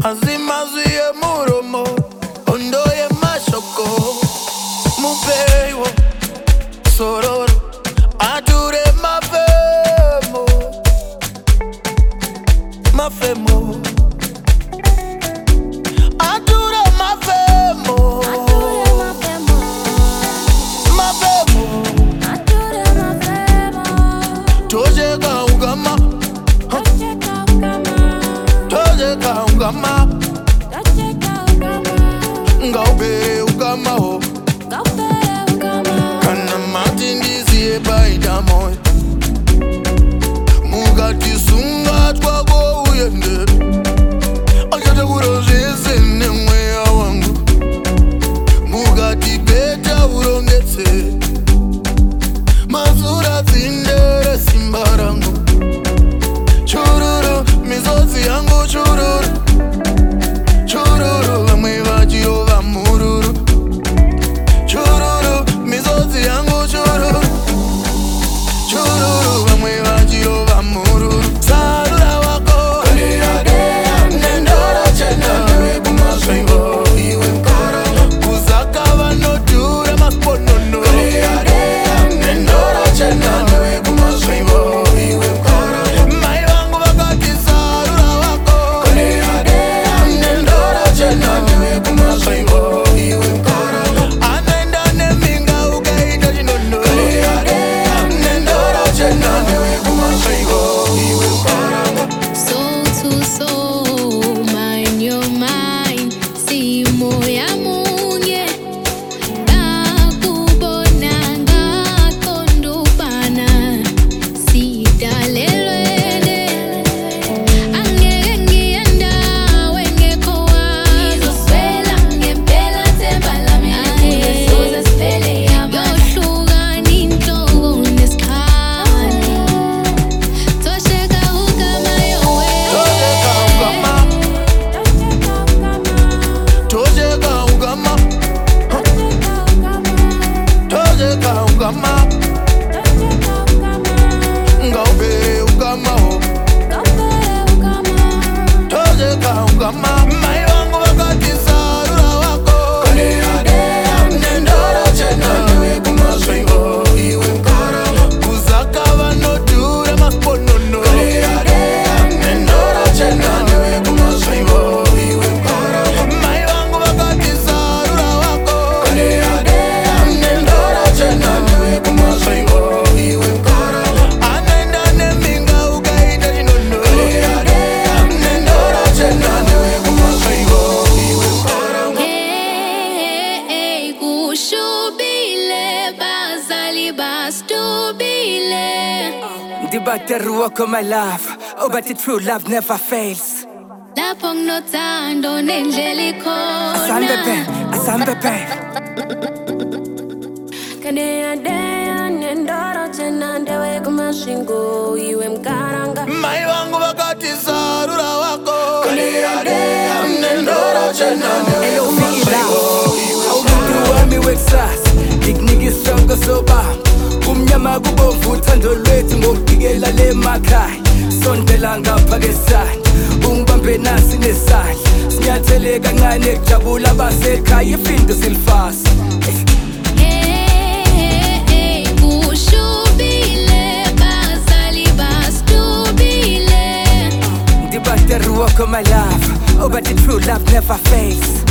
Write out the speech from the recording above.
Azimazwi muromo, ondo ye mashoko. Mupewo, sororo, adure mafemo. Mafemo, adure mafemo. Mafemo, adure mafemo. Tojeka ugama, tojeka ugama, ngaube ugama ho. Kana matindizi ebaida moyo. Mugati sunga twako uyende. Akata urozese nemwe wangu. Mugati beta urongetse. Mazura zindere simbarangu. Chururu mizozi yangu chururu. Chururu vamwe vachirova mururu. Chururu mizozi yangu chururu. Chururu vamwe vachirova mururu. Sarura wako nendora chena kumasvingo iwe mkara. Kuzaka vanodhura makonono. Nendora chena kumasvingo iwe mkara. Mai vangu vakati sarura wako nendora chena kumasvingo iwe mkara. Anaenda neminga ukaita chinono. Nendora chena kumasvingo iwe mkara. Soul to soul, mind your mind. Simo ya munye ngakubona ngakondubana sidalelwele angeke ngiyenda wengekho wazoswela ngempela themba lami akulesoze siphele yohlukana inhloko nesikhali tosheka ugama yowe Tojeka ugama, tojeka ugama, tojeka ugama, ngaube ugama ho. Tojeka ugama, mai vangu vakati sarura wako nendora chena kumasvingo iwe mkara. Kuzaka vanodhura makonono. Nendora chena kumasvingo iwe mkara. Mai vangu vakati sarura wako nendora chena kumasvingo iwe mkara. Anaenda neminga ukaita chinono. Nendora chena kumasvingo iwe mkara. Hey, kushubile bazali bastubile Ndibateruwa my love. Oh, but the true love never fails. lapho nginothando nendlela Asambe babe. kaneyadeya nendora chena ndewe kumasvingo iwe mkaranga Mai vangu vakati sarura wako nendora chena kumasvingo iwe Awumuntu wami wekusasa ngikunika isongo sobamba. Umnyama kubomvu uthando lwethu ngokufikela le makhaya. Sondela ngapha kesandla ungibambe nasi nesandla. Sinyathele kancane kujabula abasekhaya ifindo silifasa. Hey, kushubile bazali bastubile Ndibateruwa my love. Oh, but the true love never fails.